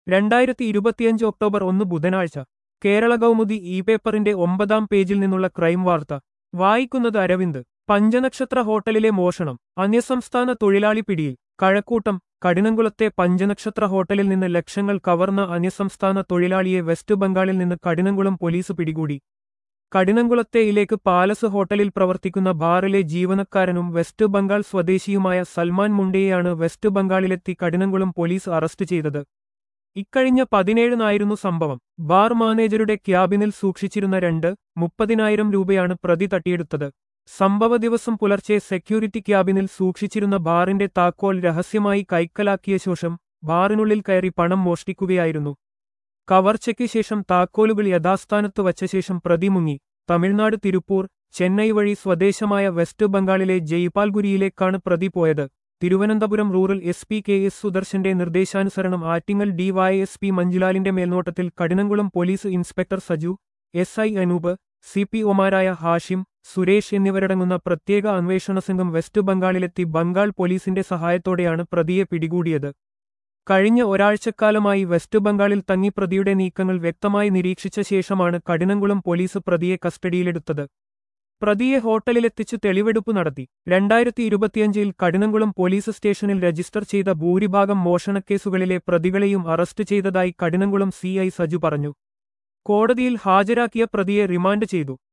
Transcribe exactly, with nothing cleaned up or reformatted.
രണ്ടായിരത്തി ഇരുപത്തിയഞ്ച് ഒക്ടോബർ ഒന്ന് ബുധനാഴ്ച കേരള കൗമുദി ഇ പേപ്പറിന്റെ ഒമ്പതാം പേജിൽ നിന്നുള്ള ക്രൈം വാർത്ത വായിക്കുന്നത് അരവിന്ദ്. പഞ്ചനക്ഷത്ര ഹോട്ടലിലെ മോഷണം, അന്യസംസ്ഥാന തൊഴിലാളി പിടിയിൽ. കഴക്കൂട്ടം. കഠിനംകുളത്തെ പഞ്ചനക്ഷത്ര ഹോട്ടലിൽ നിന്ന് ലക്ഷങ്ങൾ കവർന്ന അന്യസംസ്ഥാന തൊഴിലാളിയെ വെസ്റ്റ് ബംഗാളിൽ നിന്ന് കഠിനംകുളം പോലീസ് പിടികൂടി. കഠിനംകുളത്തെ ഇലേക്ക് പാലസ് ഹോട്ടലിൽ പ്രവർത്തിക്കുന്ന ബാറിലെ ജീവനക്കാരനും വെസ്റ്റ് ബംഗാൾ സ്വദേശിയുമായ സൽമാൻ മുണ്ടയെയാണ് വെസ്റ്റ് ബംഗാളിലെത്തി കഠിനംകുളം പോലീസ് അറസ്റ്റ് ചെയ്തത്. ഇക്കഴിഞ്ഞ പതിനേഴിനായിരുന്നു സംഭവം. ബാർ മാനേജരുടെ ക്യാബിനിൽ സൂക്ഷിച്ചിരുന്ന രണ്ട് മുപ്പതിനായിരം രൂപയാണ് പ്രതി തട്ടിയെടുത്തത്. സംഭവ ദിവസം പുലർച്ചെ സെക്യൂരിറ്റി ക്യാബിനിൽ സൂക്ഷിച്ചിരുന്ന ബാറിന്റെ താക്കോൽ രഹസ്യമായി കൈക്കലാക്കിയ ശേഷം ബാറിനുള്ളിൽ കയറി പണം മോഷ്ടിക്കുകയായിരുന്നു. കവർച്ചയ്ക്ക് ശേഷം താക്കോലുകൾ യഥാസ്ഥാനത്ത് വച്ച ശേഷം പ്രതി മുങ്ങി. തമിഴ്നാട് തിരുപ്പൂർ, ചെന്നൈ വഴി സ്വദേശമായ വെസ്റ്റ് ബംഗാളിലെ ജയ്പാൽഗുരിയിലേക്കാണ് പ്രതി പോയത്. Thiruvananthapuram rural S P K S സുദർശന്റെ നിർദ്ദേശാനുസരണം ആറ്റിങ്ങൽ ഡിവൈഎസ്പി മഞ്ജുലാലിന്റെ മേൽനോട്ടത്തിൽ Kadinamkulam police inspector Saju, S I Anoop, C P ഒമാരായ ഹാഷിം, സുരേഷ് എന്നിവരടങ്ങുന്ന പ്രത്യേക അന്വേഷണ സംഘം വെസ്റ്റ് ബംഗാളിലെത്തി ബംഗാൾ പോലീസിന്റെ സഹായത്തോടെയാണ് പ്രതിയെ പിടികൂടിയത്. കഴിഞ്ഞ ഒരാഴ്ചക്കാലമായി വെസ്റ്റ് ബംഗാളിൽ തങ്ങി പ്രതിയുടെ നീക്കങ്ങൾ വ്യക്തമായി നിരീക്ഷിച്ച ശേഷമാണ് കഠിനംകുളം പോലീസ് പ്രതിയെ കസ്റ്റഡിയിലെടുത്തത്. പ്രതിയെ ഹോട്ടലിലെത്തിച്ച് തെളിവെടുപ്പ് നടത്തി. രണ്ടായിരത്തി ഇരുപത്തിയഞ്ചിൽ കഠിനംകുളം പോലീസ് സ്റ്റേഷനിൽ രജിസ്റ്റർ ചെയ്ത ഭൂരിഭാഗം മോഷണക്കേസുകളിലെ പ്രതികളെയും അറസ്റ്റ് ചെയ്തതായി കഠിനംകുളം സി ഐ സജു പറഞ്ഞു. കോടതിയിൽ ഹാജരാക്കിയ പ്രതിയെ റിമാൻഡ് ചെയ്തു.